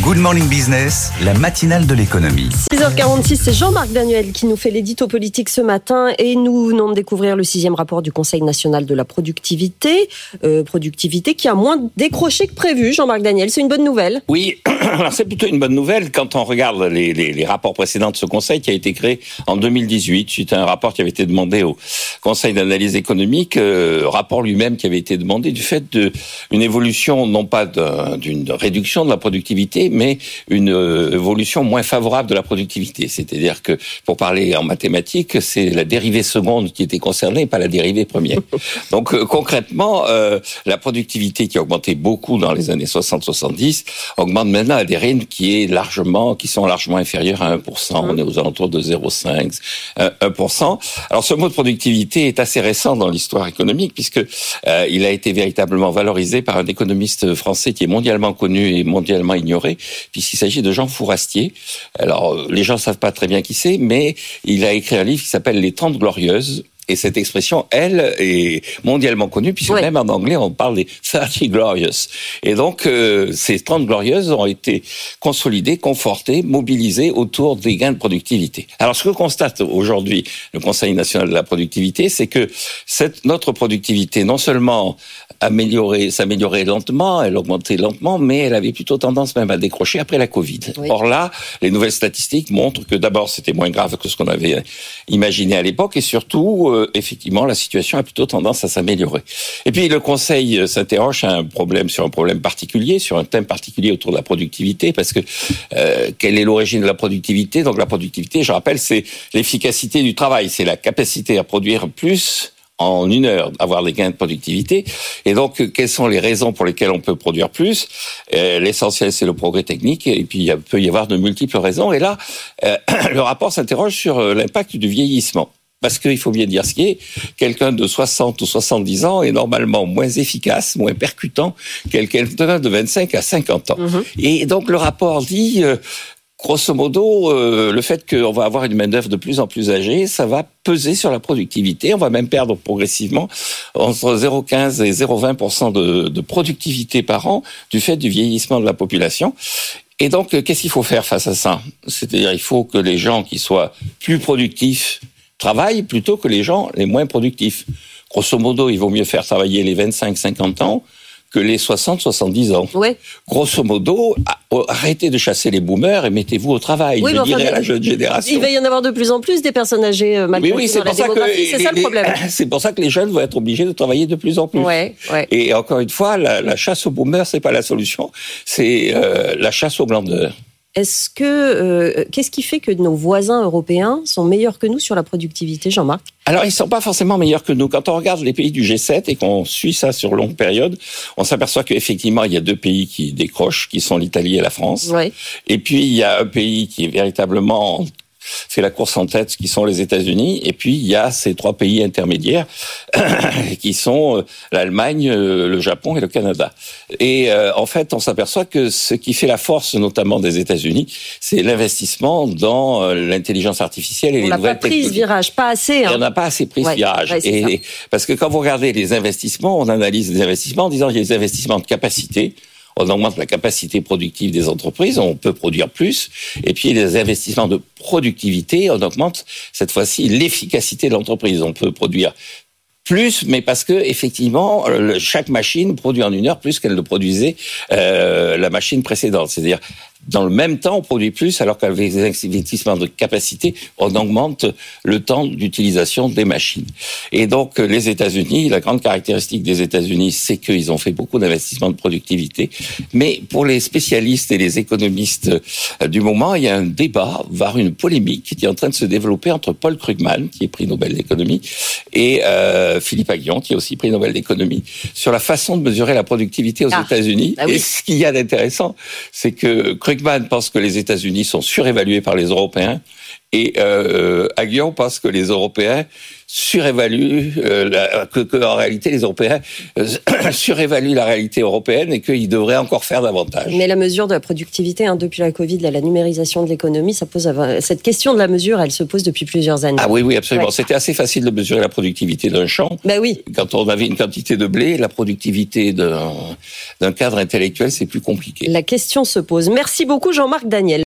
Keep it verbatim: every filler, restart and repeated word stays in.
Good Morning Business, la matinale de l'économie. six heures quarante-six, c'est Jean-Marc Daniel qui nous fait l'édito politique ce matin et nous venons de découvrir le sixième rapport du Conseil national de la productivité, euh, productivité qui a moins décroché que prévu. Jean-Marc Daniel, c'est une bonne nouvelle? Oui, alors c'est plutôt une bonne nouvelle quand on regarde les, les, les rapports précédents de ce Conseil qui a été créé en deux mille dix-huit, suite à un rapport qui avait été demandé au Conseil d'analyse économique, euh, rapport lui-même qui avait été demandé du fait d'une évolution, non pas d'une réduction de la productivité, mais une euh, évolution moins favorable de la productivité. C'est-à-dire que, pour parler en mathématiques, c'est la dérivée seconde qui était concernée, pas la dérivée première. Donc euh, concrètement, euh, la productivité qui a augmenté beaucoup dans les années soixante soixante-dix augmente maintenant à des rythmes qui est largement, qui sont largement inférieurs à un pour cent. On est aux alentours de zéro virgule cinq, un pour cent. Alors ce mot de productivité est assez récent dans l'histoire économique puisque euh, il a été véritablement valorisé par un économiste français qui est mondialement connu et mondialement ignoré, puisqu'il s'agit de Jean Fourastier. Alors les gens ne savent pas très bien qui c'est, mais il a écrit un livre qui s'appelle Les Trente Glorieuses. Et cette expression, elle, est mondialement connue, puisque ouais. même en anglais, on parle des thirty glorious. Et donc, euh, ces trente glorieuses ont été consolidées, confortées, mobilisées autour des gains de productivité. Alors, ce que constate aujourd'hui le Conseil national de la productivité, c'est que cette, notre productivité, non seulement améliorait, s'améliorait lentement, elle augmentait lentement, mais elle avait plutôt tendance même à décrocher après la Covid. Oui. Or là, les nouvelles statistiques montrent que d'abord, c'était moins grave que ce qu'on avait imaginé à l'époque, et surtout, euh, effectivement, la situation a plutôt tendance à s'améliorer. Et puis, le Conseil s'interroge sur un problème, sur un problème particulier, sur un thème particulier autour de la productivité, parce que euh, quelle est l'origine de la productivité? Donc, la productivité, je rappelle, c'est l'efficacité du travail, c'est la capacité à produire plus en une heure, avoir des gains de productivité. Et donc, quelles sont les raisons pour lesquelles on peut produire plus? euh, L'essentiel, c'est le progrès technique, et puis il peut y avoir de multiples raisons. Et là, euh, le rapport s'interroge sur l'impact du vieillissement. Parce qu'il faut bien dire ce qui est, quelqu'un de soixante ou soixante-dix ans est normalement moins efficace, moins percutant que quelqu'un de vingt-cinq à cinquante ans. Mmh. Et donc le rapport dit, euh, grosso modo, euh, le fait qu'on va avoir une main-d'œuvre de plus en plus âgée, ça va peser sur la productivité. On va même perdre progressivement entre zéro virgule quinze et zéro virgule vingt pour cent de, de productivité par an du fait du vieillissement de la population. Et donc, qu'est-ce qu'il faut faire face à ça? C'est-à-dire, il faut que les gens qui soient plus productifs travaillent plutôt que les gens les moins productifs. Grosso modo, il vaut mieux faire travailler les vingt-cinq à cinquante ans que les soixante à soixante-dix ans. Ouais. Grosso modo, arrêtez de chasser les boomers et mettez-vous au travail, oui, je dirais enfin, à la jeune génération. Il va y en avoir de plus en plus des personnes âgées mal oui, oui, dans la démographie, c'est ça le problème. C'est pour ça que les jeunes vont être obligés de travailler de plus en plus. Ouais, ouais. Et encore une fois, la, la chasse aux boomers, c'est pas la solution, c'est euh, la chasse aux glandeurs. Est-ce que euh, qu'est-ce qui fait que nos voisins européens sont meilleurs que nous sur la productivité, Jean-Marc? Alors, ils sont pas forcément meilleurs que nous. Quand on regarde les pays du G sept et qu'on suit ça sur longue période, on s'aperçoit qu'effectivement, il y a deux pays qui décrochent, qui sont l'Italie et la France. Ouais. Et puis, il y a un pays qui est véritablement fait la course en tête, qui sont les États-Unis, et puis il y a ces trois pays intermédiaires qui sont l'Allemagne, le Japon et le Canada. Et euh, en fait, on s'aperçoit que ce qui fait la force, notamment des États-Unis, c'est l'investissement dans euh, l'intelligence artificielle et on les nouvelles technologies. On n'a pas pris ce virage, pas assez. Hein. Et on n'a pas assez pris ouais, ce virage. Ouais, et, parce que quand vous regardez les investissements, on analyse les investissements en disant qu'il y a des investissements de capacité. On augmente la capacité productive des entreprises, on peut produire plus. Et puis, les investissements de productivité, on augmente cette fois-ci l'efficacité de l'entreprise. On peut produire plus, mais parce que effectivement, chaque machine produit en une heure plus qu'elle ne produisait euh, la machine précédente. C'est-à-dire, dans le même temps, on produit plus, alors qu'avec les investissements de capacité, on augmente le temps d'utilisation des machines. Et donc, les États-Unis, la grande caractéristique des États-Unis, c'est qu'ils ont fait beaucoup d'investissements de productivité. Mais pour les spécialistes et les économistes du moment, il y a un débat, voire une polémique qui est en train de se développer entre Paul Krugman, qui est prix Nobel d'économie, et euh, Philippe Aghion, qui est aussi prix Nobel d'économie, sur la façon de mesurer la productivité aux ah, États-Unis. Bah oui. Et ce qu'il y a d'intéressant, c'est que Krugman pense que les États-Unis sont surévalués par les Européens Et euh, Aguillon pense que les Européens surévaluent, euh, la, que, que en réalité les Européens euh, surévaluent la réalité européenne et qu'ils devraient encore faire davantage. Mais la mesure de la productivité, hein, depuis la Covid, là, la numérisation de l'économie, ça pose cette question de la mesure, elle se pose depuis plusieurs années. Ah oui, oui, absolument. Ouais. C'était assez facile de mesurer la productivité d'un champ. Ben oui. Quand on avait une quantité de blé, la productivité d'un, d'un cadre intellectuel, c'est plus compliqué. La question se pose. Merci beaucoup, Jean-Marc Daniel.